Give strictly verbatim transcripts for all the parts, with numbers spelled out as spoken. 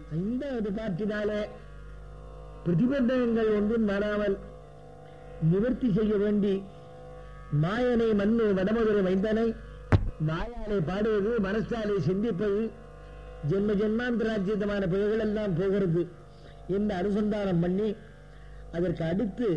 ஐந்தாவது பாட்டினாலே பிரதிபந்தகங்கள் ஒன்றும் வராமல் நிவர்த்தி செய்ய வேண்டி மாயனை மண்ணு வடமதுரை மைந்தனை வாயாலே பாடுவது, மனசாலே சிந்திப்பது, ஜென்ம ஜென்மாந்தராஜ்யமான பிழைகள் எல்லாம் போகிறது என்று அனுசந்தானம் பண்ணி அதற்கு அடுத்து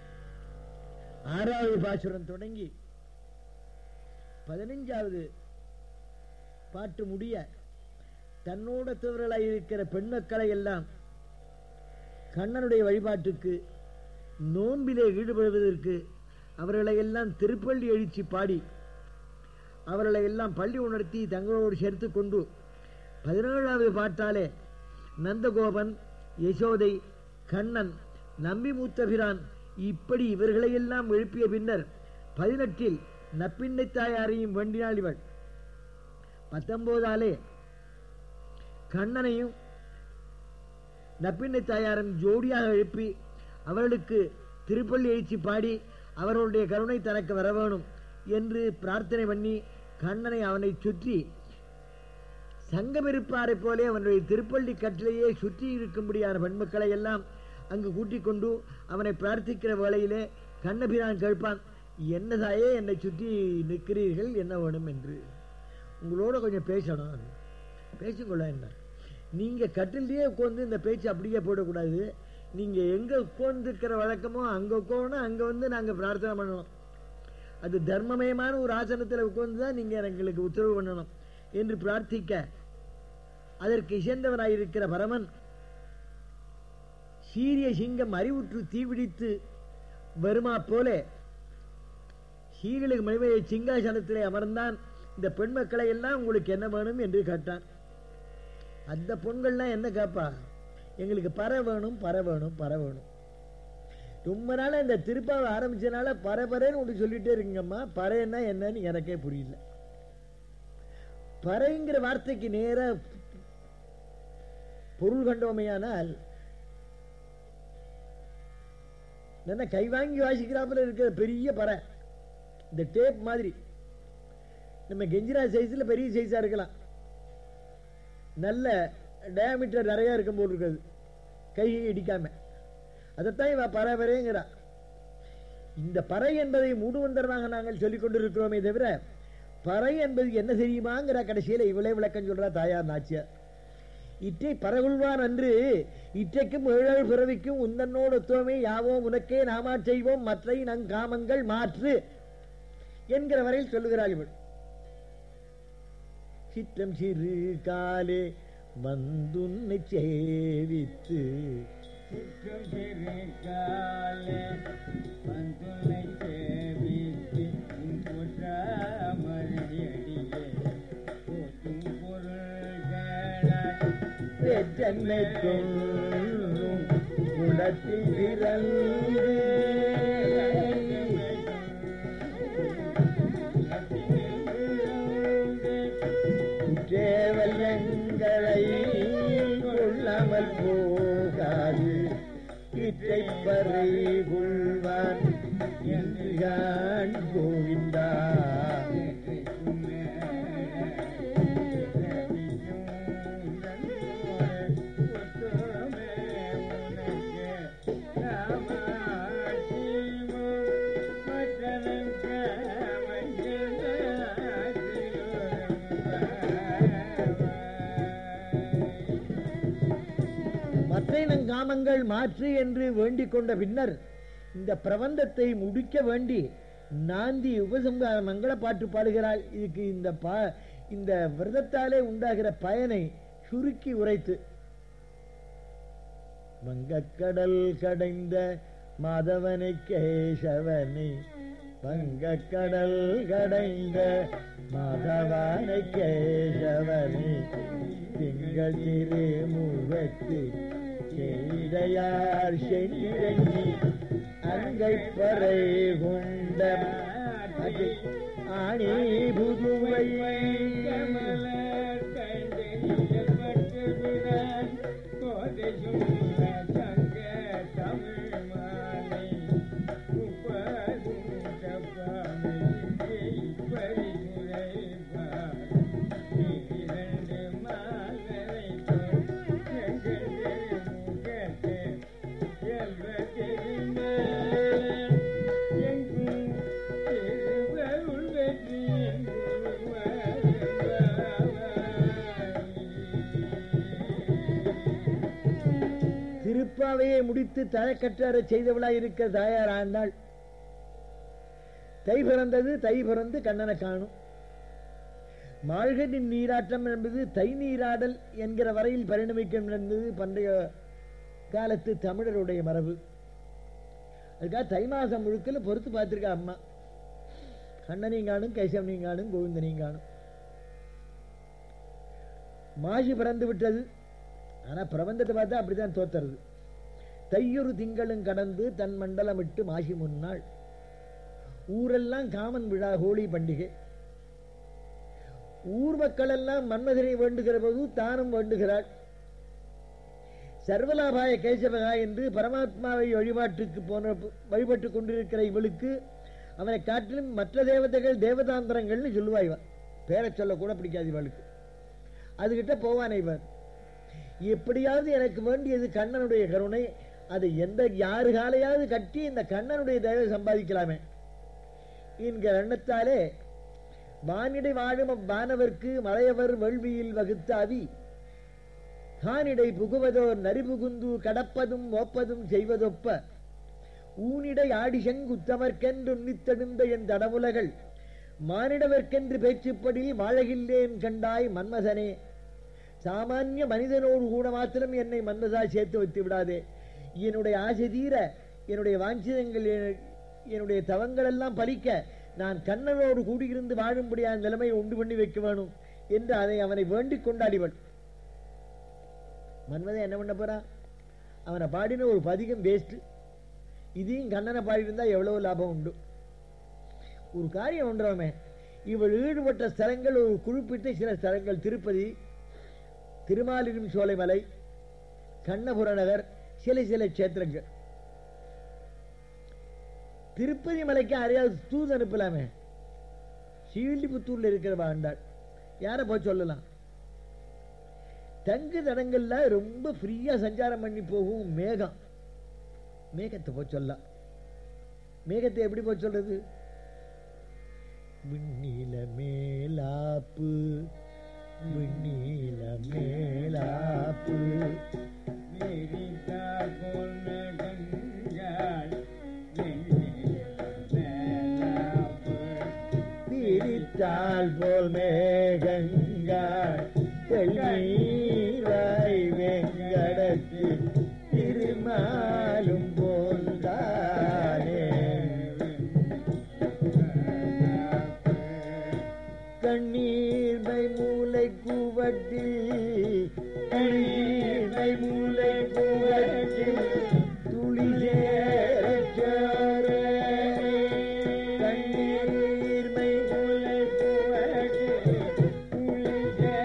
ஆறாவது பாசுரம் தொடங்கி பதினைஞ்சாவது பாட்டு முடிய தன்னோட தவறலாய் இருக்கிற பெண் மக்களை எல்லாம் கண்ணனுடைய வழிபாட்டுக்கு நோன்பிலே ஈடுபடுவதற்கு அவர்களை எல்லாம் திருப்பள்ளி எழுச்சி பாடி அவர்களை எல்லாம் பள்ளி உணர்த்தி தங்களோடு சேர்த்து கொண்டு பதினேழாவது பாட்டாலே நந்தகோபன், யசோதை, கண்ணன், நம்பி மூத்தபிரான் இப்படி இவர்களையெல்லாம் எழுப்பிய பின்னர் பதினெட்டில் நப்பிண்ணை தாயாரையும் வேண்டினாள் இவள். பத்தொன்பதாலே கண்ணனையும் நப்பிண்ணை தாயாரும் ஜோடியாக எழுப்பி அவர்களுக்கு திருப்பள்ளி எழுச்சி பாடி அவர்களுடைய கருணை தனக்கு வர வேணும் என்று பிரார்த்தனை பண்ணி கண்ணனை அவனை சுற்றி சங்கமிருப்பாரை போலே அவனுடைய திருப்பள்ளி கட்டிலேயே சுற்றி இருக்கும்படியான பெண்மக்களை எல்லாம் அங்கு கூட்டிக் கொண்டு அவனை பிரார்த்திக்கிற வேளையிலே கண்ணபிரான் கேட்பான், என்னதாயே என்னை சுற்றி நிற்கிறீர்கள், என்ன வேணும் என்று. உங்களோட கொஞ்சம் பேசணும், பேசிக்கொள்ள. என்ன நீங்க கட்டிலேயே உட்கார்ந்து இந்த பேச்சு அப்படியே போடக்கூடாது. நீங்க எங்க உட்கார்ந்துருக்கிற வழக்கமோ அங்க உட்காரணும், அங்க வந்து நாங்க பிரார்த்தனை பண்ணணும். அது தர்மமயமான ஒரு ஆசனத்தில் உட்கார்ந்துதான் நீங்க எங்களுக்கு உத்தரவு பண்ணணும் என்று பிரார்த்திக்க அதற்கு இசைந்தவனாயிருக்கிற பரமன் சீரிய சிங்கம் அறிவுற்று தீவிடித்து வருமா போல சீர்களுக்கு மணிமையை சிங்காசனத்திலே அமர்ந்தான். இந்த பெண் மக்களை எல்லாம் உங்களுக்கு என்ன வேணும் என்று கேட்டான். அந்த பொண்கள்லாம் என்ன கேட்பா, எங்களுக்கு பற வேணும், பற வேணும், பற வேணும். ரொம்ப நாள இந்த திருப்பாவை ஆரம்பிச்சனால பரபரன்னு ஒன்று சொல்லிட்டே இருக்குங்கம்மா. பறைன்னா என்னன்னு எனக்கே புரியல. பறைங்கிற வார்த்தைக்கு நேர பொருள் கண்டோமையானால் என்ன கை வாங்கி வாசிக்கிறாப்புல இருக்கிற பெரிய பறை, இந்த டேப் மாதிரி நம்ம கெஞ்சிரா சைஸ்ல பெரிய சைஸா இருக்கலாம், நல்ல டயாமீட்டர் நிறைய இருக்கும் போல் இருக்கிறது, கை இடிக்காம. அதைத்தான் இவ பரபரைங்கிறா. இந்த பறை என்பதை மூடுவந்தரமாக நாங்கள் சொல்லிக் கொண்டிருக்கிறோமே தவிர பறை என்பது என்ன தெரியுமாங்கிற கடைசியில இவளே விளக்கம் சொல்றா தாயார் நாச்சியார். இற்றை பரகுள்வான் அன்று இற்றைக்கும் ஏழு பிறவிக்கும் உந்தன்னோடு ஒத்துவமே யாவோம் உனக்கே நாமா செய்வோம் மற்றை நங் காமங்கள் மாற்று என்கிற வரையில் சொல்லுகிறாள் இவள். சித்தம் சிறு காலே வந்துன்னை சேவித்து குடத்தில் பிறந்து தேவலங்களை கொள்ளாமல் போகாது இற்றை பறை கொள்வான் என்று கோவிந்தா. காமங்கள் மாற்று என்று வேண்டிக் கொண்ட பின்னர் இந்த பிரபந்தத்தை முடிக்க வேண்டி நாந்தி உபசம்ஹார மங்கள பாட்டு பாடுகிறாள். இதுக்கு இந்த பா இந்த விரதத்தாலே உண்டாகிற பயனை சுருக்கி உரைத்து, வங்கக்கடல் கடைந்த மாதவனை கேசவனை வங்கக்கடல் கடைந்த மாதவனை கேசவனை திங்கள் திருமுகத்து செய்தையார் சென்றி அங்கை பறை கொண்ட ஆணி புதுவை திருப்பாவையை முடித்து தழக்கற்ற செய்தவளாய் இருக்க தாயார் ஆண்டாள். தை பிறந்தது, தை பிறந்து கண்ணனை காணும். மாழ்கனின் நீராட்டம் என்பது தை நீராடல் என்கிற வரையில் பரிணமிக்கும் என்பது பண்டைய காலத்து தமிழருடைய மரபு. அதுக்காக தை மாசம் முழுக்கல பொறுத்து பார்த்திருக்கா அம்மா. கண்ணனையும் காணும், கேசவனையும் காணும், கோவிந்தனையும் காணும். மாசி பிறந்து விட்டது. ஆனா பிரபந்தத்தை பார்த்தா அப்படித்தான் தோத்துறது. தையொரு திங்களும் கடந்து தன் மண்டலமிட்டு மாசி முன்னாள். ஊரெல்லாம் காமன் விழா, ஹோலி பண்டிகை. ஊர் மக்கள் எல்லாம் மன்மதனை வேண்டுகிற போது தானும் வேண்டுகிறாள். சர்வலாபாய கேசவகா என்று பரமாத்மாவை வழிபாட்டுக்கு போன வழிபட்டுக் கொண்டிருக்கிற இவளுக்கு அவனை காட்டிலும் மற்ற தேவதைகள் தேவதாந்திரங்கள்னு சொல்லுவா. இவன் பேரை சொல்ல கூட பிடிக்காது இவளுக்கு. அதுகிட்ட போவானே இவன். எப்படியாவது எனக்கு வேண்டியது கண்ணனுடைய கருணை, அதை எந்த யாரு காலையாவது கட்டி இந்த கண்ணனுடைய தயவை சம்பாதிக்கலாமே என்கிற எண்ணத்தாலே வானிடை வாழும் வானவர்க்கு மலையவர் வேள்வியில் வகுத்த அவி கானிடை புகுவதோர் நரிபுகுந்து கடப்பதும் ஓப்பதும் செய்வதொப்ப ஊனிடை ஆடிசங்குத்தவர்க்கென்று உன்னித்தெழுந்த என் தடமுலகள் மானிடவர்க்கென்று பேச்சுப்படி வாழகில்லேன் கண்டாய் மன்மதனே. சாமானிய மனிதனோடு கூட மாத்திரம் என்னை மன்மதா சேர்த்து வைத்து விடாதே. என்னுடைய ஆசை தீர, என்னுடைய வாஞ்சிதங்கள், என்னுடைய தவங்கள் எல்லாம் பலிக்க நான் கண்ணனோடு கூடியிருந்து வாழும்படியான நிலைமையை உண்டு பண்ணி வைக்க வேணும் என்று அதை அவனை வேண்டிக் கொண்டாடிவள். மன்மதன் என்ன பண்ண போறா? அவனை பாடின ஒரு பதிகம் வேஸ்ட். இதையும் கண்ணனை பாடியிருந்தா எவ்வளவு லாபம் உண்டு. ஒரு காரியம் ஒன்றாமே, இவள் ஈடுபட்ட ஸ்தலங்கள் ஒரு குறிப்பிட்ட சில ஸ்தலங்கள்: திருப்பதி, திருமாலிரும் சோலைமலை, கண்ணபுர நகர், சில சில கஷேத்திரங்கள். திருப்பதி மலைக்கு அறியாத தூது அனுப்பலாமே. ஸ்ரீவில்லிபுத்தூர்ல இருக்கிற ஆண்டாள் யார போய் சொல்லலாம்? தங்கு தடங்கள்ல ரொம்ப ஃப்ரீயா சஞ்சாரம் பண்ணி போகும் மேகம். மேகத்தை போய் சொல்லலாம். மேகத்தை எப்படி போய் சொல்றது? விண்ணீல மேலாப்பு, விண்ணீல மேலாப்பு, விரித்தால் போல் மேகங்கள் தெள்ளீராய் வெங்கடத்து திருமாலும் போல்தானே. கண்ணீர்மை மூளை கூவட்டில், கண்ணீர்மை மூளை கூவட்டில் துளி சேர கண்ணீர்மை மூளை கூவட்டில் துளி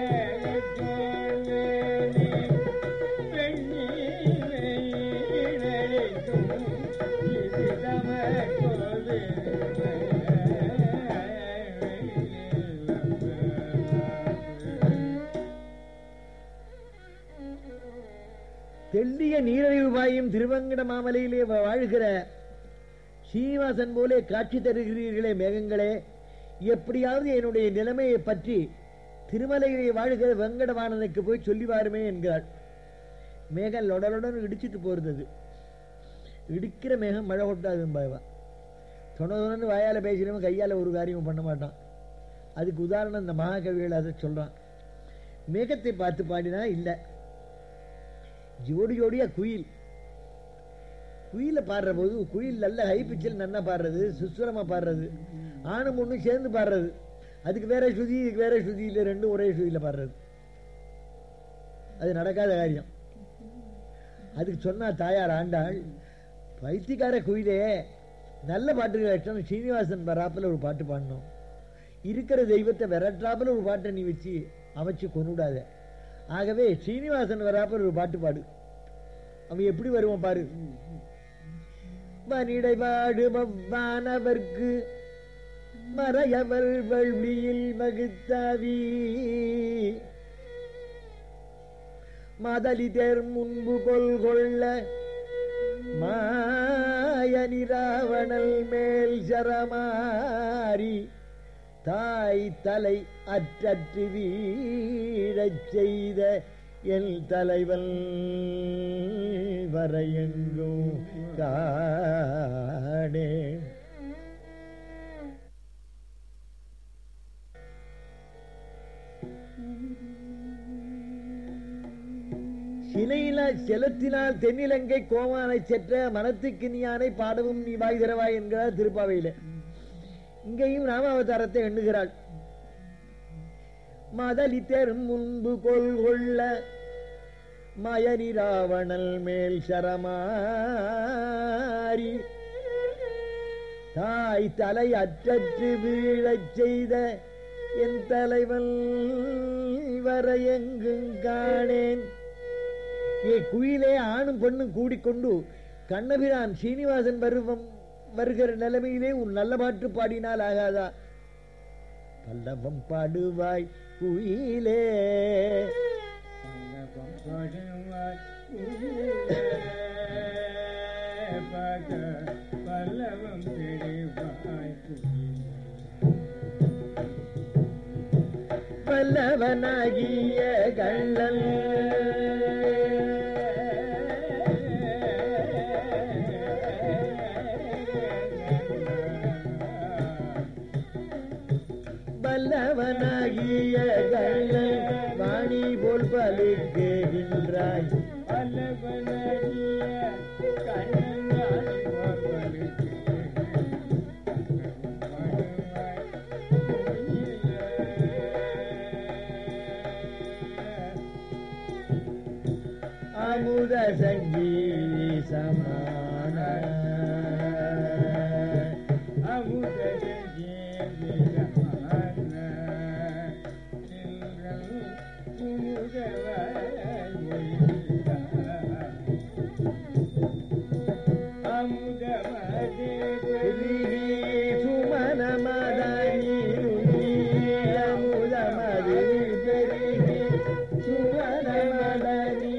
தெள்ளிய நீரழிவு பாயும் திருவங்கட மாமலையிலே வாழ்கிற சீனிவாசன் போலே காட்சி தருகிறீர்களே மேகங்களே, எப்படியாவது என்னுடைய நிலைமையை பற்றி திருமலையிலே வாழ்கிற வெங்கடவாணனுக்கு போய் சொல்லி வாருமே என்கிறாள். மேகம் லொடலுடன் இடிச்சிட்டு போறது. இடிக்கிற மேகம் மழை கொட்டாதும்பாய்வா. தொணதொன்னு வாயால பேசினவன் கையால ஒரு காரியமும் பண்ண மாட்டான். அதுக்கு உதாரணம் இந்த மகாகவிகள் அதை சொல்றான். மேகத்தை பார்த்து பாடினா இல்லை, ஜோடி ஜோடியா குயில் குயில பாடுற போது, குயில் நல்ல ஹை பிச்சில் நல்லா பாடுறது, சுஸ்வரமா பாடுறது, ஆணும் ஒண்ணும் சேர்ந்து பாடுறது. அதுக்கு வேற ஸ்ருதி, இதுக்கு வேற ஸ்ருதி இல்லை, ரெண்டும் ஒரே ஸ்ருதியில பாடுறது. அது நடக்காத காரியம். அதுக்கு சொன்னா தாயார் ஆண்டாள், பைத்தியக்கார குயிலே, நல்ல பாட்டு கேட்டோம், சீனிவாசன் வராப்புல ஒரு பாட்டு பாடணும், இருக்கிற தெய்வத்தை விரட்டாப்புல ஒரு பாட்டை நீ வச்சு அமைச்சு கொண்டுடாத. ஆகவே சீனிவாசன் வராப்புல ஒரு பாட்டு பாடு. அவன் எப்படி வருவான் பாரு. மனிடை பாடுமவானவர்க்கு மறையவர் வள்ளியில் வகுத்தாவி மதலிதர் முன்பு கொள்கொள்ள மாயனி ராவணல் மேல் சரமாரி தாய் தலை அற்றற்று வீழச் செய்த என் தலைவன் வரையெங்கும் காணே. சிலையில செலுத்தினால் தென்னிலங்கை கோமானை செற்ற மனத்துக்கு நீயானை பாடவும் நீ வாய் தரவாய் என்கிறார் திருப்பாவையில. இங்கேயும் ராமாவதாரத்தை எண்ணுகிறாள். மதலி தெரும் முன்பு கொள் கொள்ள மயனி ராவணல் மேல் சரமாரி தாய் தலை அற்றற்று வீழச் செய்த என் தலைவன் வரையெங்கும் காணேன். ஏ குயிலே ஆணும் பெண்ணும் கூடிக்கொண்டு கண்ணபிரான் சீனிவாசன் வருவம் வருகிற நிலைமையிலே உன் நல்ல பாட்டு பாடினால் ஆகாதா? பல்லவம் பாடுவாய் குயிலே, பல்லவம் பிடிவாய் பல்லவனாகிய கள்ளன் பல்லவனாகிய கள்ளன் வாணி போல் பலிக்குகின்றாய். பல்லவனாகிய கண்ணன் வாணி போல் அமுத சங்கீதி சமான அமுத சங்கீதி சமான அமுதமதே சுமன மதனி அமுதமது பெருகி சுமன மதனி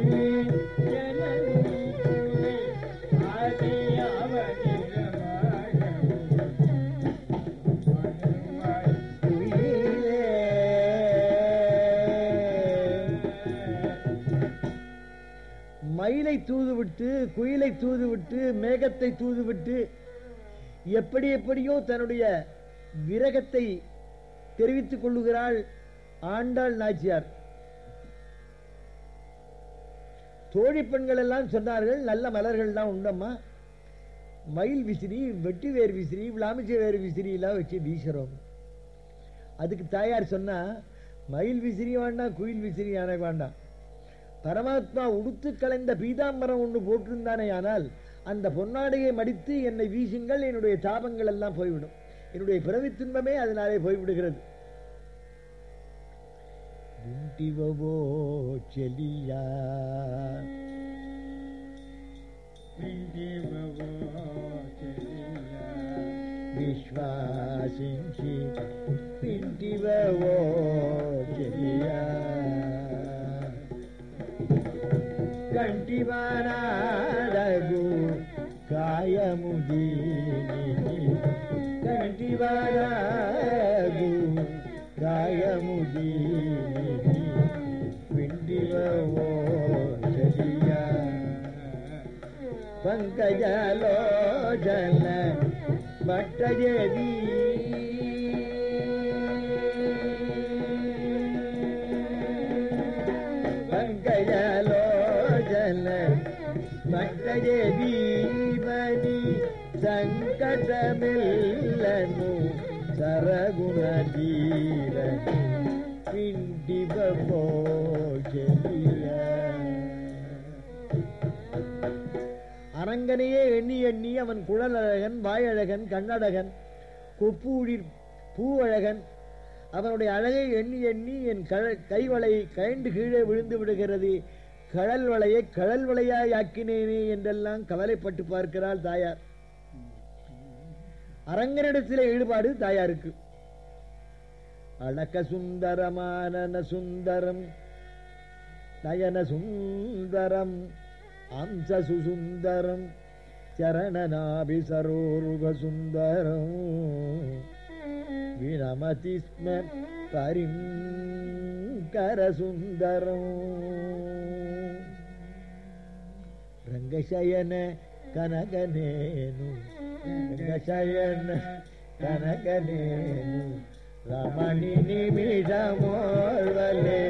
மயிலை தூதுவிட்டு குயிலை தூதுவிட்டு மேகத்தை தூதுவிட்டு எப்படி எப்படியோ தன்னுடைய விரகத்தை தெரிவித்துக் கொள்ளுகிறாள் ஆண்டாள் நாச்சியார். தோழி பெண்கள் எல்லாம் சொன்னார்கள், நல்ல மலர்கள் எல்லாம் உண்டம்மா, மயில் விசிறி வெட்டி வேறு விசிறி விளாமிச்ச வேறு விசிறி எல்லாம் வச்சு வீசுறோம். அதுக்கு தாயார் சொன்னா, மயில் விசிறி வேண்டாம் குயில் விசிறி எனக்கு வேண்டாம், பரமாத்மா உடுத்து கலைந்த பீதாம்பரம் ஒன்று போட்டிருந்தானே, ஆனால் அந்த பொன்னாடையை மடித்து என்னை வீசுங்கள், என்னுடைய தாபங்கள் எல்லாம் போய்விடும், என்னுடைய பிறவி துன்பமே அதனாலே போய்விடுகிறது. செலியா విశ్వాసించి వింటివో చెలియా కంటివానాడగు కాయము దీని కంటివానాగు కాయము దీని వింటివో చెలియా పంకజలోచన భట్టజేది పంకజలోచన భట్టజేది మని సంకటమిల్లను సరగుణ తీర ఇంటివో చెలియా. அரங்கனையே எண்ணி எண்ணி அவன் குழலழகன், வாயழகன், கண்ணழகன், கொப்பூழிர் பூவழகன், அவனுடைய அழகை எண்ணி எண்ணி என் கைவளை கயண்டு கீழே விழுந்து விடுகிறது, கடல் வளையை கடல் வளையாய் ஆக்கினேனே என்றெல்லாம் கவலைப்பட்டு பார்க்கிறாள் தாயார். அரங்கனிடத்திலே ஈடுபாடு தாயாருக்கு. அழக சுந்தரமான சுந்தரம் நயன சுந்தரம் அம்ச சுசுந்தரம் சரணநாபி சரோருக சுந்தரம் வினமதி ஸ்ம பரிங்கர சுந்தரம். ರಂಗಶಯನ ಕನಕನೇನು ರಂಗಶಯನ ಕನಕನೇನು ರಮಣಿ ನಿಮಿಷ ಮೋರ್ವಲೆ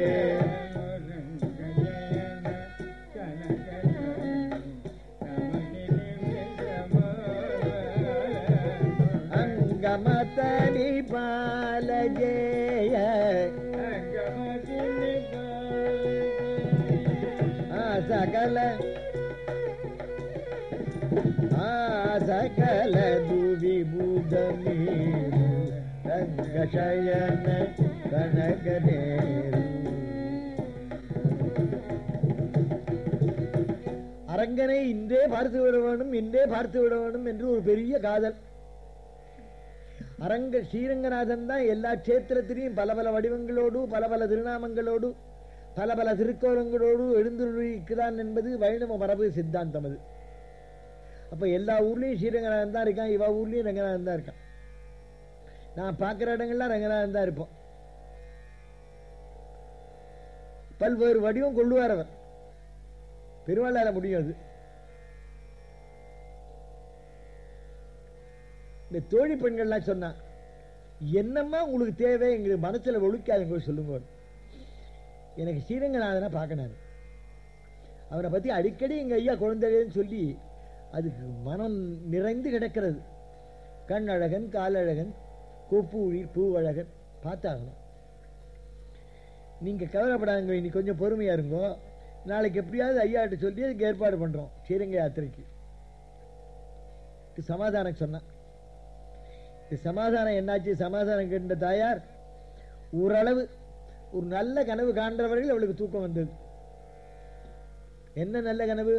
ಅಂಗಮತನಿ ಪಾಲಜೇಯ ಆ ಸಕಲ ಆ ಸಕಲ ದುವಿಬುಧಮೀ ರಂಗಶಯನ கனகனேரு. அரங்கனை இன்றே பார்த்து விட வேண்டும், இன்றே பார்த்து விட வேண்டும் என்று ஒரு பெரிய காதல். அரங்க ஸ்ரீரங்கநாதன் தான் எல்லா கஷேத்திரத்திலையும் பல பல வடிவங்களோடு பல பல திருநாமங்களோடு பல பல திருக்கோலங்களோடு எழுந்துள்ளான் என்பது வைணவ மரபு சித்தாந்தம். அது அப்ப எல்லா ஊர்லயும் ஸ்ரீரங்கநாதன் தான் இருக்கான், இவ ஊர்லயும் ரங்கநாதன் தான் இருக்கான். நான் பார்க்கிற இடங்கள்லாம் ரங்கநாதன் தான் இருப்போம். பல்வேறு வடிவம் கொள்ளுவார் அவர், பெருமாளால முடியும். அது இந்த தோழி பெண்கள்லாம் சொன்னா, என்னம்மா உங்களுக்கு தேவை, எங்களுக்கு மனசுல ஒழுக்காதுங்க சொல்லுங்க. எனக்கு ஸ்ரீரங்கநாதனை பார்க்கணும், அவரை பத்தி அடிக்கடி எங்க ஐயா குழந்தைன்னு சொல்லி அதுக்கு மனம் நிறைந்து கிடக்கிறது. கண் அழகன், காலழகன், கொப்பு உயிர் பூவழகன் பார்த்தாகணும். நீங்க கவலைப்படாங்க, இன்னைக்கு கொஞ்சம் பொறுமையா இருங்கோ. நாளைக்கு எப்படியாவது ஐயாட்ட சொல்லி அதுக்கு ஏற்பாடு பண்றோம். ஸ்ரீரங்க யாத்திரைக்கு சமாதானம் சொன்னா, சமாதானம் என்னாச்சு? சமாதானம் கேட்ட தாயார் ஓரளவு ஒரு நல்ல கனவு காண்றவர்கள் அவளுக்கு தூக்கம் வந்தது. என்ன நல்ல கனவு?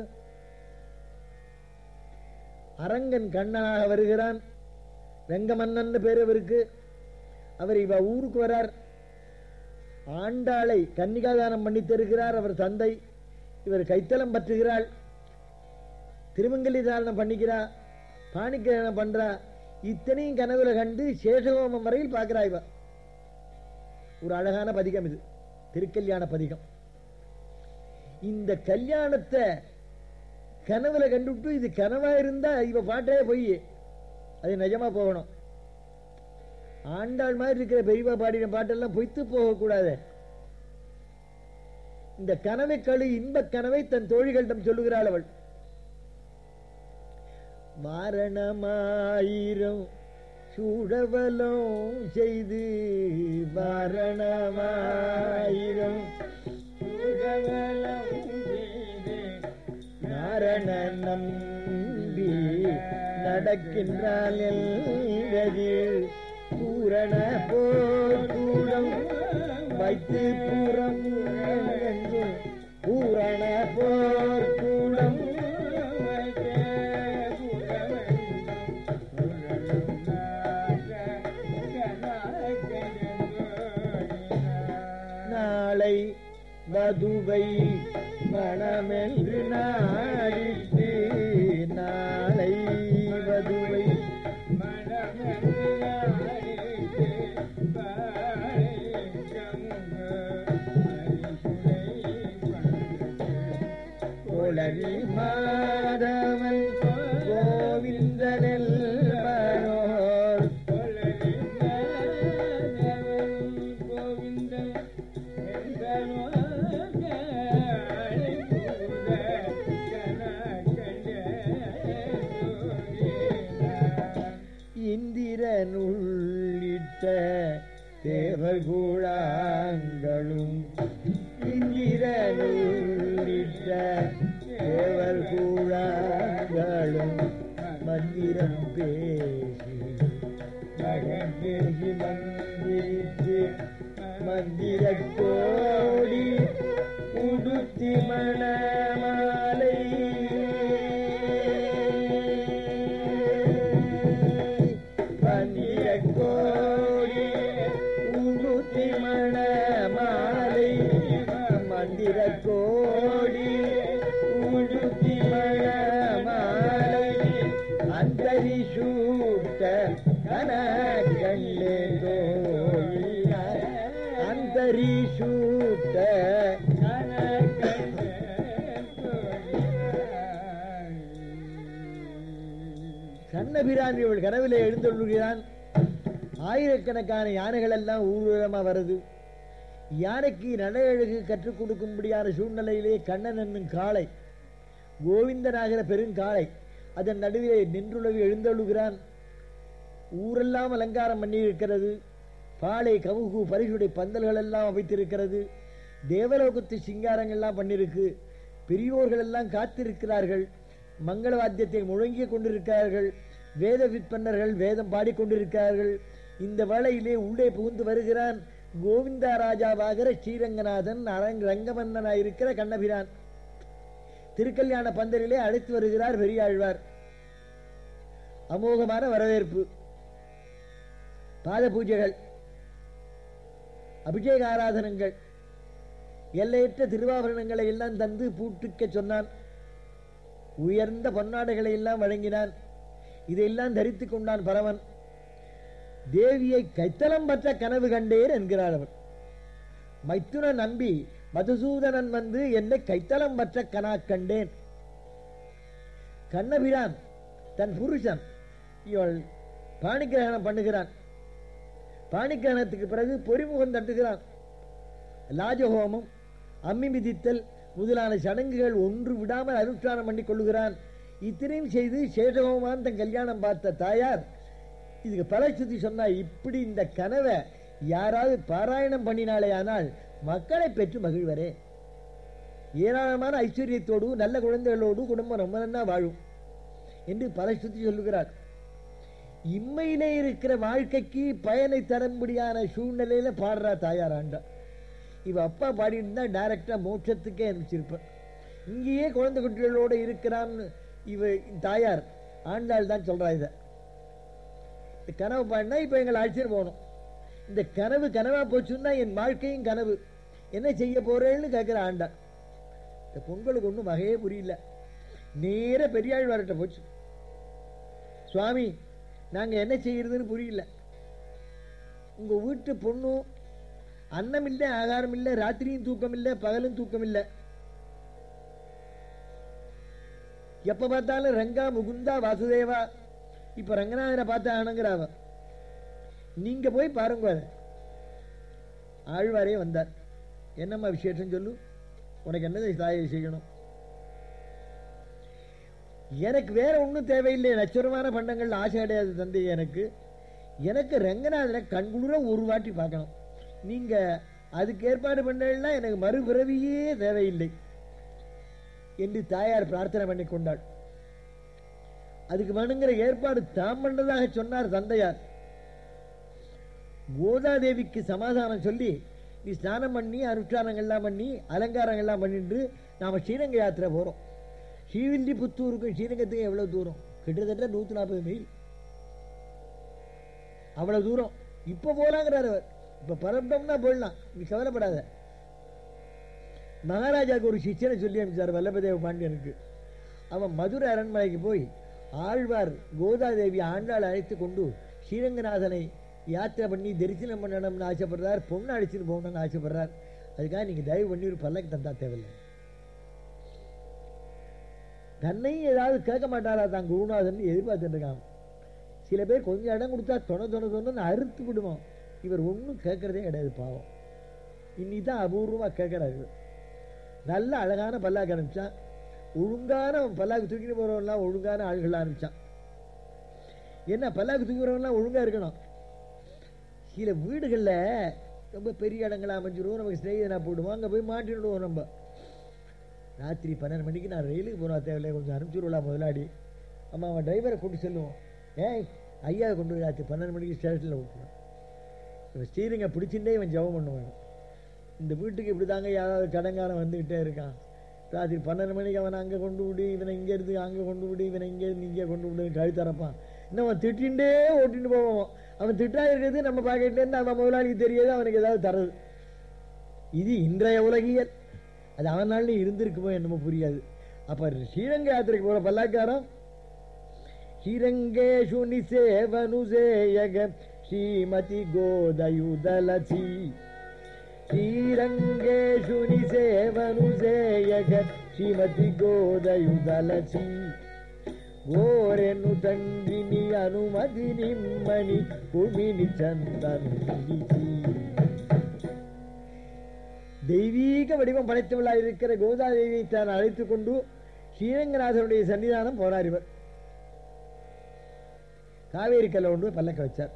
அரங்கன் கண்ணனாக வருகிறான், ரங்கமன்னன் பேர் அவருக்கு. அவர் இவ ஊருக்கு வரார், ஆண்டாளை கன்னிகாதானம் பண்ணி தருகிறார் அவர் தந்தை. இவர் கைத்தலம் பற்றுகிறாள், திருமங்கலி தாரணம் பண்ணிக்கிறா, பாணிக்கிரகணம் பண்றா. இத்தனையும் கனவுல கண்டு சேஷகோமம் வரையில் பார்க்கிறா. இவ ஒரு அழகான பதிகம், இது திருக்கல்யாண பதிகம். இந்த கல்யாணத்தை கனவுல கண்டுவிட்டு இது கனவா இருந்தா இவ பாட்டே போய் அது நிஜமா போகணும். ஆண்டாள் மாதிரி இருக்கிற பெரியவா பாடின பாட்டெல்லாம் பொய்த்து போகக்கூடாது. இந்த கனவை கழு இன்ப கனவை தன் தோழிகளிடம் சொல்லுகிறாள் அவள். வாரணமாயிரம் சூழவலம் செய்து, வாரணமாயிரம் நாரண நம்பி நடக்கின்றால் பூரண போர்க்கூடம் வைத்து பூரம் பூரண போர்க்கூடம் நாளை வதுவை மனமென்று நாடிட்டு, நாளை வதுவை கோளரி மாதவன் கோவிந்தனில் மனோர் இந்திரனுள்ளிட்ட தேவர் கூழாங்களும், இந்திரனுள்ளிட்ட தேவர் கூழாங்களும் மந்திரம் பேசி மகந்தேகி மந்திரித்து மந்திர கோடி உடுத்தி மணமாலை மந்திர கோடி உடுத்தி மணமாலை மந்திர கோடி கண்ணபிரான் இவள் கனவிலே எழுந்தொள்ளுகிறான். ஆயிரக்கணக்கான யானைகள் எல்லாம் ஊர்வலமா வருது. யானைக்கு நடையழகு கற்றுக் கொடுக்கும்படியான சூழ்நிலையிலே கண்ணன் என்னும் காளை, கோவிந்தனாகிற பெருங்காளை அதன் நடுவிலே நின்றுளவி எழுந்தொள்ளுகிறான். ஊரெல்லாம் அலங்காரம் பண்ணி இருக்கிறது. பாலை கமுகு பரிசுடை பந்தல்கள் எல்லாம் அமைத்திருக்கிறது. தேவலோகத்து சிங்காரங்கள்லாம் பண்ணிருக்கு. பெரியோர்கள் எல்லாம் காத்திருக்கிறார்கள். மங்கள வாத்தியத்தை முழங்கிக் கொண்டிருக்கிறார்கள். வேத விற்பன்னர்கள் வேதம் பாடிக்கொண்டிருக்கிறார்கள். இந்த வேளையிலே உள்ளே புகுந்து வருகிறான் கோவிந்தா ராஜாவாகிற ஸ்ரீரங்கநாதன், அரங்க ரங்கமன்னனாயிருக்கிற கண்ணபிரான். திருக்கல்யாண பந்தலிலே அழைத்து வருகிறார் பெரியாழ்வார். அமோகமான வரவேற்பு, பாத பூஜைகள், அபிஷேக ஆராதனங்கள், எல்லையற்ற திருவாபரணங்களை எல்லாம் தந்து பூட்டுக்க சொன்னான். உயர்ந்த பொன்னாடைகளை எல்லாம் வழங்கினான். இதையெல்லாம் தரித்துக் கொண்டான் பரவன். தேவியை கைத்தலம் பற்ற கனவு கண்டேன் என்கிறார் அவர். மைத்துன நம்பி மதுசூதனன் வந்து என்னை கைத்தலம் பற்ற கனா கண்டேன். கண்ணபிரான் தன் புருஷன் இவள் பாணிகிரகணம் பண்ணுகிறான். பாணிகிரகணத்துக்கு பிறகு பொறிமுகம் தட்டுகிறான். லாஜஹோமம், அம்மி மிதித்தல் முதலான சடங்குகள் ஒன்று விடாமல் அனுஷ்டானம் பண்ணி கொள்ளுகிறான். இத்தனையும் செய்து சேஷகோமான் தன் கல்யாணம் பார்த்த தாயார் இதுக்கு பலசுத்தி சொன்னா, இப்படி இந்த கனவை யாராவது பாராயணம் பண்ணினாலே ஆனால் மக்களை பெற்று மகிழ்வரே, ஏராளமான ஐஸ்வர்யத்தோடு நல்ல குழந்தைகளோடு குடும்பம் ரொம்ப நல்லா வாழும் என்று பலசுத்தி சொல்லுகிறார். இம்மையிலே இருக்கிற வாழ்க்கைக்கு பயனை தரும்படியான சூழ்நிலையில பாடுறா தாயார் ஆண்டா. இவ அப்பா பாடியிருந்தா டைரக்டா மோட்சத்துக்கே அனுப்பிச்சிருப்பார். இங்கேயே குழந்தை குட்டிகளோட இருக்கிறான்னு இவ தாயார் ஆண்டாள் தான் சொல்றா. இத கனவு பாடினா இப்ப எங்களை அழைச்சிட்டு போகணும். இந்த கனவு கனவா போச்சுன்னா என் வாழ்க்கையும் கனவு, என்ன செய்ய போறேன்னு கேட்கிற ஆண்டாள். இந்த பொங்கலுக்கு ஒன்றும் வகையே புரியல. நேர பெரியாழ்வார்கிட்ட போச்சு. சுவாமி, நாங்க என்ன செய்யறதுன்னு புரியல. உங்க வீட்டு பொண்ணும் அன்னம் இல்லை, ஆகாரம் இல்லை, ராத்திரியும் தூக்கம் இல்லை, பகலும் தூக்கம் இல்லை, எப்ப பார்த்தாலும் ரங்கா முகுந்தா வாசுதேவா, இப்ப ரங்கநாதனை பார்த்தா ஆனங்கிறாவ. நீங்க போய் பாருங்க. ஆழ்வாரே வந்தார். என்னம்மா விசேஷம் சொல்லு, உனக்கு என்ன தாயை செய்யணும்? எனக்கு வேற ஒன்றும் தேவையில்லை, நச்சுரமான பண்டங்கள் ஆசை கிடையாது தந்தை. எனக்கு எனக்கு ரங்கநாதனை கண்குளிர ஒரு வாட்டி பார்க்கணும். நீங்க அதுக்கு ஏற்பாடு பண்ணலாம், எனக்கு மறுபிறவியே தேவையில்லை என்று தாயார் பிரார்த்தனை பண்ணி கொண்டாள். அதுக்கு வேணுங்கிற ஏற்பாடு தாம் பண்ணதாக சொன்னார் தந்தையார். கோதாதேவிக்கு சமாதானம் சொல்லி, நீ ஸ்நானம் பண்ணி அனுஷ்டானங்கள்லாம் பண்ணி அலங்காரங்கள்லாம் பண்ணிட்டு நாம ஸ்ரீரங்க யாத்திரை போறோம். ஸ்ரீவில்லி புத்தூருக்கும் ஸ்ரீரங்கத்துக்கும் எவ்வளவு தூரம்? கிட்டத்தட்ட நூத்தி நாற்பது மைல். அவ்வளவு தூரம். இப்ப போலாங்கிறார் அவர். இப்ப பரப்பிட்டோம்னா போடலாம், நீ கவலைப்படாத. மகாராஜாவுக்கு ஒரு சிச்சனை சொல்லி அனுப்பிச்சார் வல்லபதேவ பாண்டியனுக்கு. அவன் மதுரை அரண்மனைக்கு போய் ஆழ்வார் கோதாதேவி ஆண்டாள் அழைத்து கொண்டு ஸ்ரீரங்கநாதனை யாத்திரை பண்ணி தரிசனம் பண்ணணும்னு ஆசைப்படுறார். பொண்ணு அழைச்சிட்டு போகணும்னு ஆசைப்படுறார். அதுக்காக நீங்க தயவு பண்ணி ஒரு பல்லக்கு தந்தா தேவையில்லை. தன்னையும் ஏதாவது கேட்க மாட்டாரா தான் குருநாதன் எதிர்பார்த்துட்டு இருக்காங்க. சில பேர் கொஞ்சம் இடம் கொடுத்தா தொண தொண தொண்ணு அறுத்து விடுவோம். இவர் ஒன்றும் கேட்கறதே கிடையாது, பாவம். இன்னிதான் அபூர்வமா கேட்கிறாரு. நல்ல அழகான பல்லாக்கு அனுப்பிச்சான். ஒழுங்கான பல்லாக்கு தூக்கிட்டு போறவன்லாம் ஒழுங்கான ஆள்கள் அனுப்பிச்சான். என்ன பல்லாக்கு தூக்கி போறவன்லாம் ஒழுங்கா இருக்கணும். சில வீடுகள்ல ரொம்ப பெரிய இடங்களா அமைஞ்சிருவோம், நமக்கு ஸ்நேகிதனா போடுவோம், அங்க போய் மாட்டிடுவோம். நம்ம ராத்திரி பன்னெண்டு மணிக்கு நான் ரயிலுக்கு போனா தேவையில்லை, கொஞ்சம் அனுப்பிச்சுடுவலாம் முதலாடி. அம்மா அவன் டிரைவரை கூட்டி சொல்லுவோம், ஏய் ஐயா கொண்டு போய் ராத்திரி பன்னெண்டு மணிக்கு ஸ்டேஷனில் விட்டுருவான். இவன் ஸ்டீரிங்கை பிடிச்சிட்டே இவன் ஜெபம் பண்ணுவான். இந்த வீட்டுக்கு இப்படி தாங்க யாராவது கடங்காரன் வந்துக்கிட்டே இருக்கான். ராத்திரி பன்னெண்டு மணிக்கு அவனை அங்கே கொண்டு விடு, இவனை இங்கே இருந்து அங்கே கொண்டு விடு, இவனை இங்கே இருந்து இங்கே கொண்டு விடுன்னு கழுத்தரப்பான். இன்னும் அவன் திட்டின்ண்டே ஓட்டிட்டு போவான். அவன் திட்டா இருக்கிறது நம்ம பாக்கெட்லேருந்து அவன் முதலாளிக்கு தெரியாது, அவனுக்கு ஏதாவது தரது. இது இன்றைய உலகியல். அது அவன் நாள்ல இருந்திருக்குமோ என்னமோ புரியாது. அப்ப ஸ்ரீரங்க யாத்திரைக்கு போற பல்லாக்காரம் ஸ்ரீரங்கேஷு நிசேவனுசேயக ஸ்ரீமதி கோதயுதலசி ஸ்ரீரங்கேஷு நிசேவனுசேயக ஸ்ரீமதி கோதயுதலசி ಗೋರೆನು ತಂಗಿನಿ ಅನುಮತಿ ನಿಮ್ಮನಿ ಕುಮಿನಿ ಚಂದನು தெய்வீக வடிவம் படைத்தவளாக இருக்கிற கோதாதேவியை தான் அழைத்துக் கொண்டு ஸ்ரீரங்கநாதனுடைய சன்னிதானம் போனார். இவர் காவேரி கல்ல ஒன்று பல்லக்க வச்சார்.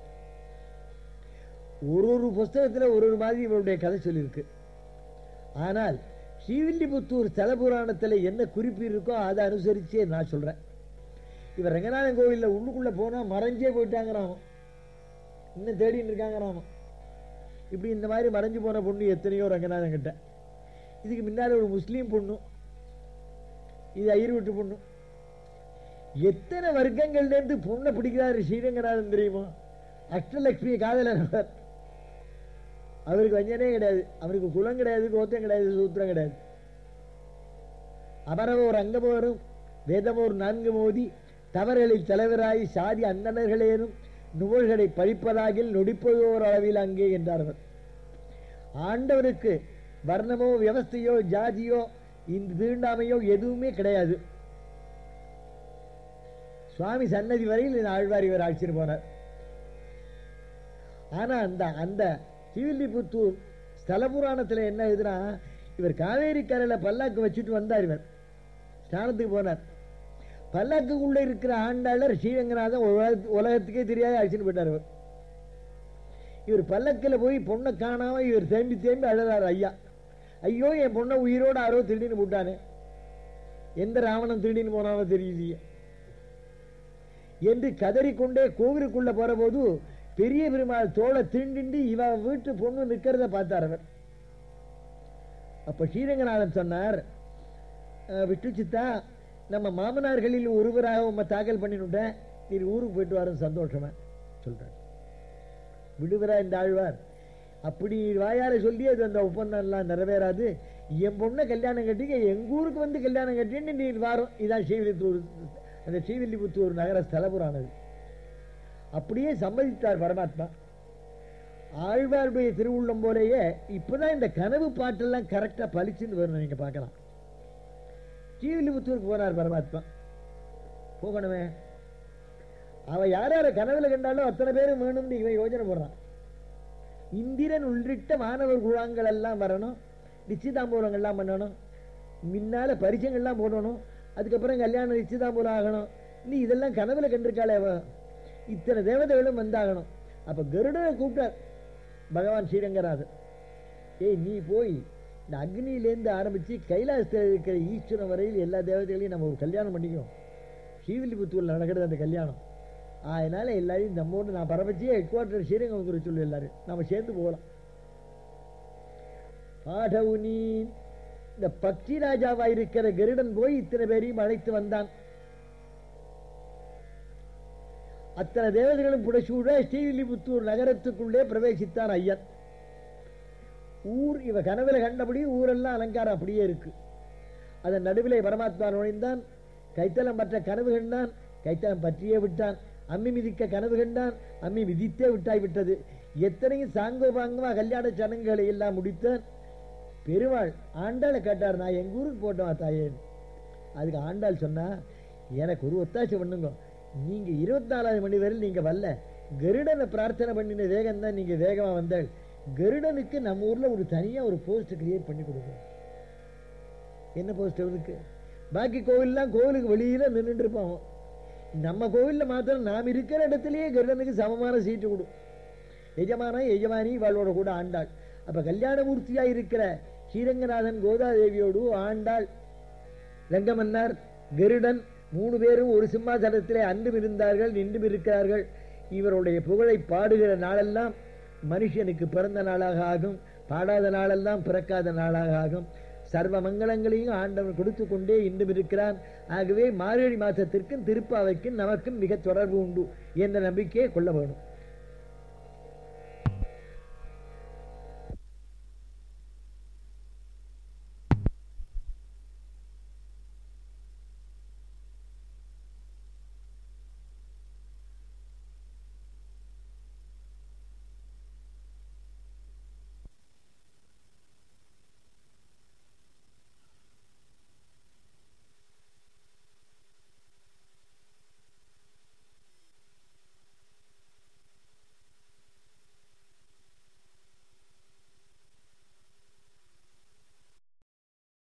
ஒரு ஒரு புஸ்தகத்தில் ஒரு ஒரு மாதிரி இவருடைய கதை சொல்லியிருக்கு. ஆனால் ஸ்ரீவில்லிபுத்தூர் ஸ்தல புராணத்தில் என்ன குறிப்பு இருக்கோ அதை அனுசரிச்சே நான் சொல்றேன். இவர் ரங்கநாதன் கோவிலில் உள்ளுக்குள்ள போனா மறைஞ்சே போயிட்டாங்கிறாமோ, இன்னும் தேடின்னு இருக்காங்கிறாமோ. இப்படி இந்த மாதிரி மறைஞ்சு போன பொண்ணு எத்தனையோ ரங்கநாதன் கிட்ட. இதுக்கு முன்னாடி ஒரு முஸ்லீம் பொண்ணு, இது ஐயர் வீட்டு பொண்ணு. எத்தனை வர்க்கங்கள்லேருந்து பொண்ணை பிடிக்கிறாரு ஸ்ரீரங்கநாதன் தெரியுமா? அஷ்டலட்சுமி காதலர். அவருக்கு வஞ்சனே கிடையாது, அவருக்கு குலம் கிடையாது, கோத்திரம் கிடையாது, சூத்திரம் கிடையாது. அமரவோர் அங்கமோரும் வேதமோர் நான்கு மோதி தவறுகளில் தலைவராய் சாதி அந்தணர்களேனும் நுவல்களை பழிப்பதாகில் நொடிப்பதோர் அளவில் அங்கே என்றார்கள். ஆண்டவருக்கு வர்ணமோ வியவஸ்தையோ ஜாதியோ இந்த தீண்டாமையோ எதுவுமே கிடையாது. சுவாமி சன்னதி வரையில் இந்த ஆழ்வார் இவர் அழைச்சிட்டு போனார். ஆனா அந்த அந்த ஸ்ரீவில்லிபுத்தூர் ஸ்தல புராணத்தில் என்ன எழுதுனா, இவர் காவேரி கரையில பல்லாக்கு வச்சுட்டு வந்தார். இவர் ஸ்நானத்துக்கு போனார். பல்லாக்குக்குள்ள இருக்கிற ஆண்டாளர் ஸ்ரீரங்கநாதன் உலகத்துக்கே தெரியாது அழைச்சிட்டு போயிட்டார். இவர் இவர் பல்லக்கில் போய் பொண்ணை காணாம இவர் தேம்பி தேம்பி அழுதார். ஐயா, ஐயோ என் பொண்ணை உயிரோடு ஆரோ திருடின்னு போட்டானே, எந்த ராவணன் திருடின்னு போனாலும் தெரியலையே என்று கதறிக்கொண்டே கோவிலுக்குள்ள போற போது பெரிய பெருமாள் தோளை திருண்டிண்டு இவ வீட்டு பொண்ணு நிற்கிறத பார்த்தார் அவர். அப்ப ஸ்ரீரங்கநாதன் சொன்னார், விட்டு சித்தா, நம்ம மாமனார்களில் ஒருவராக உண்மை தாக்கல் பண்ணிவிட்ட, நீர் ஊருக்கு போயிட்டு வரும் சந்தோஷமா சொல்றார். விடுவரா இந்த ஆழ்வார்? அப்படி வாயார சொல்லி அது அந்த ஒப்பந்தம் எல்லாம் நிறைவேறாது. என் பொண்ணை கல்யாணம் கட்டிக்க எங்க ஊருக்கு வந்து கல்யாணம் கட்டின்னு நீர் வாரம். இதான் ஸ்ரீவில்லிபுத்தூர், அந்த ஸ்ரீவில்லிபுத்தூர் நகர ஸ்தலபுரானது. அப்படியே சம்மதித்தார் பரமாத்மா. ஆழ்வாருடைய திருவுள்ளம் போலேயே இப்பதான் இந்த கனவு பாட்டெல்லாம் கரெக்டா பளிச்சுன்னு வரும். நீங்க பார்க்கலாம். ஸ்ரீவில்லிபுத்தூருக்கு போனார் பரமாத்மா. போகணுமே, அவ யார் யார கனவுல கண்டாலும் அத்தனை பேரும் வேணும்னு இவன் யோஜனை போடுறான். இந்திரன் உள்ளிட்ட மாணவர் குழாங்கள் எல்லாம் வரணும், நிச்சயதாம்பூலங்கள்லாம் பண்ணணும், முன்னால பரிச்சயங்கள்லாம் போடணும், அதுக்கப்புறம் கல்யாணம் நிச்சயதாம்பூலம் ஆகணும். நீ இதெல்லாம் கனவுல கண்டிருக்காளே அவ, இத்தனை தேவதைகளும் வந்தாகணும். அப்ப கருடனை கூப்பிட்டார் பகவான் ஸ்ரீரங்கநாதன். ஏய், நீ போய் இந்த அக்னியிலேருந்து ஆரம்பிச்சு கைலாசத்தில் இருக்கிற ஈஸ்வரன் வரையில் எல்லா தேவதைகளையும் நம்ம ஒரு கல்யாணம் பண்ணிக்கணும். ஸ்ரீவில்லிபுத்தூரில் நடக்கிறது அந்த கல்யாணம். அதனால எல்லாரையும் நம்மோடு நான் பரபட்சியே ஹெட் குவார்டர் ஸ்ரீரங்கம் வந்துட சொல்லு, எல்லாரும் நம்ம சேர்ந்து போகலாம். பாடவுனி இந்த பக்தி ராஜாவா இருக்கிற கருடன் போய் இத்தனை பேரையும் அழைத்து வந்தான். அத்தனை தேவதைகளும் புடைசூழ ஸ்ரீவில்லிபுத்தூர் நகரத்துக்குள்ளே பிரவேசித்தான் ஐயன். ஊர் இவ கனவுல கண்டபடி ஊரெல்லாம் அலங்காரம் அப்படியே இருக்கு. அதன் நடுவிலே பரமாத்மா நுழைந்தான். கைத்தலம் பற்ற கனவு கண்டான், கைத்தலம் பற்றியே விட்டான். அம்மி மிதிக்க கனவு கண்டான், அம்மி மிதித்தே விட்டாய் விட்டது. எத்தனையும் சாங்கோபாங்கமா கல்யாண சடங்குகளை எல்லாம் முடித்தான். பெருமாள் ஆண்டாளை கேட்டார், நான் எங்க ஊருக்கு போட்டோம் தாயேன். அதுக்கு ஆண்டாள் சொன்னா, எனக்கு ஒரு ஒத்தாட்சி பண்ணுங்க, நீங்க இருபத்தி நாலாவது மணி வரையில் நீங்க வரல, கருடனை பிரார்த்தனை பண்ணின வேகம் தான் நீங்க வேகமா வந்தாள். கருடனுக்கு நம்ம ஊர்ல ஒரு தனியா ஒரு போஸ்ட் கிரியேட் பண்ணி கொடுங்க. என்ன போஸ்ட் அவனுக்கு? பாக்கி கோவில்லாம் கோவிலுக்கு வெளியில நின்றுட்டு இருப்பான். நம்ம கோவில்ல மாத்திரம் நாம் இருக்கிற இடத்திலேயே கருடனுக்கு சமமான சீட்டு கொடு. எஜமானா எஜமானி இவளோட கூட ஆண்டாள். அப்ப கல்யாணமூர்த்தியா இருக்கிற ஸ்ரீரங்கநாதன் கோதாதேவியோடு ஆண்டாள், ரங்கமன்னார், கருடன் மூணு பேரும் ஒரு சிம்மாசனத்திலே அன்றும் இருந்தார்கள், நின்றும் இருக்கிறார்கள். இவருடைய புகழை பாடுகிற நாளெல்லாம் மனுஷனுக்கு பிறந்த நாளாக ஆகும், பாடாத நாளெல்லாம் பிறக்காத நாளாக ஆகும். சர்வ மங்களங்களையும் ஆண்டவன் கொடுத்து கொண்டே இன்னும் இருக்கிறான். ஆகவே மார்கழி மாசத்திற்கும் திருப்பாவைக்கும் நமக்கும் மிக தொடர்பு உண்டு என்ற நம்பிக்கையை கொள்ள வேணும்.